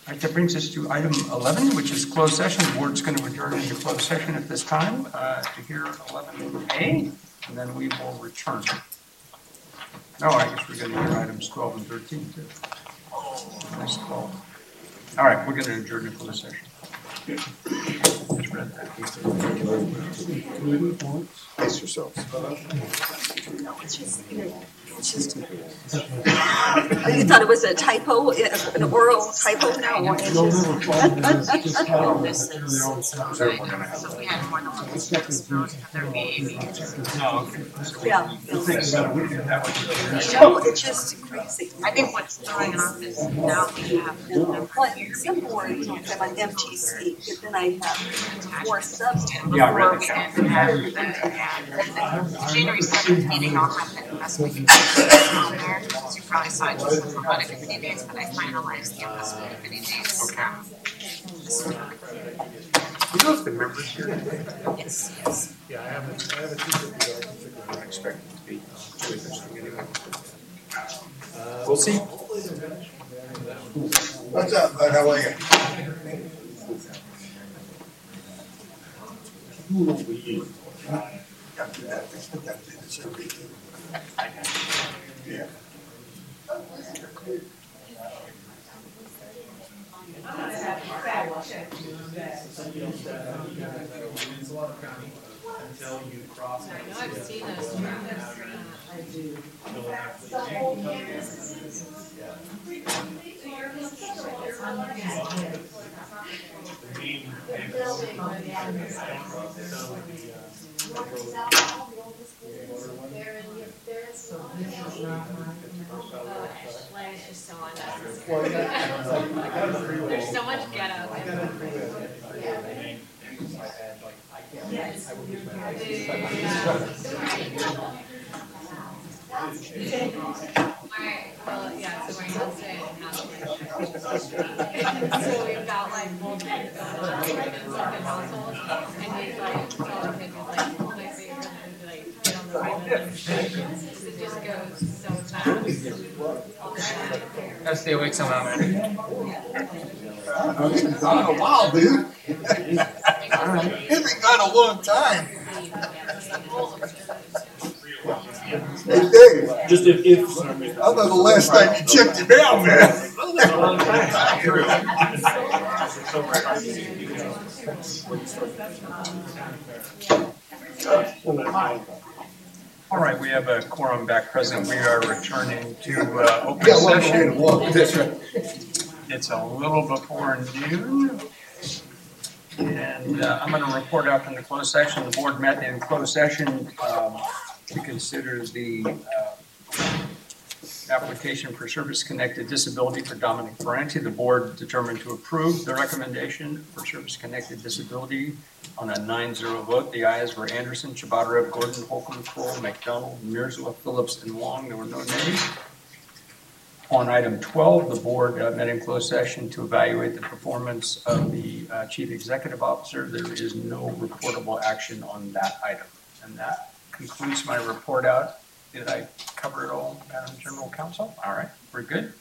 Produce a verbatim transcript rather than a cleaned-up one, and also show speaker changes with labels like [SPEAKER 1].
[SPEAKER 1] All right, that brings us to item eleven, which is closed session. The board's going to adjourn into closed session at this time uh, to hear eleven A, and then we will return. No, I guess we're going to hear items twelve and thirteen too. Nice call. All right, we're going to adjourn into closed session. Just read that.
[SPEAKER 2] Pace yourselves.
[SPEAKER 3] No, it's just, you know, it's just. You thought it was a typo, an oral typo? No, it's just.
[SPEAKER 4] Oh, this is, so we had more than one business, there may be.
[SPEAKER 3] Yeah. No, it's just crazy.
[SPEAKER 4] I think what's throwing it off is now we have.
[SPEAKER 3] Well, some boards, you know, have an M T C, but then I have four subs.
[SPEAKER 1] Yeah, I read the
[SPEAKER 4] And, and, and the January seventh meeting, I'll have that investment on there. So you probably saw it just for about a committee days, but I finalized the investment committee days. um, this week.
[SPEAKER 1] You know if the members here today?
[SPEAKER 4] Yes, yes.
[SPEAKER 1] Yeah, I haven't, I haven't, I don't expect it to be too interesting anyway. We'll see.
[SPEAKER 2] What's up, bud? How are you? Got to do that. Got to do this every day. Yeah.
[SPEAKER 5] Until you cross.
[SPEAKER 6] I know I've seen those. I do. It's just so unnecessary. There's so much ghetto. Yes. Alright, well, yeah, so we're gonna stay in house. So we've got like multiple going on in second household, and he's like, telling him, he's like, my favorite is to like get on the right because it just goes so fast.
[SPEAKER 5] Gotta stay awake somehow, man.
[SPEAKER 2] It's been gone a while, dude. It's been gone a long time. Hey, Dave.
[SPEAKER 5] Just if, if.
[SPEAKER 2] I thought the last time you checked your mail, man.
[SPEAKER 1] All right, we have a quorum back present. We are returning to uh, open
[SPEAKER 2] Yeah, one way to
[SPEAKER 1] session.
[SPEAKER 2] walk this way.
[SPEAKER 1] It's a little before noon. And uh, I'm going to report out from the closed session. The board met in closed session um, to consider the uh, application for service-connected disability for Dominic Ferranti. The board determined to approve the recommendation for service-connected disability on a nine zero vote. The ayes were Anderson, Chabadra, Gordon, Holcomb, Kroll, McDonald, Mirzwa, Phillips, and Wong. There were no nays. On item twelve, the board uh, met in closed session to evaluate the performance of the uh, chief executive officer. There is no reportable action on that item. And that concludes my report out. Did I cover it all, Madam General Counsel? All right, we're good.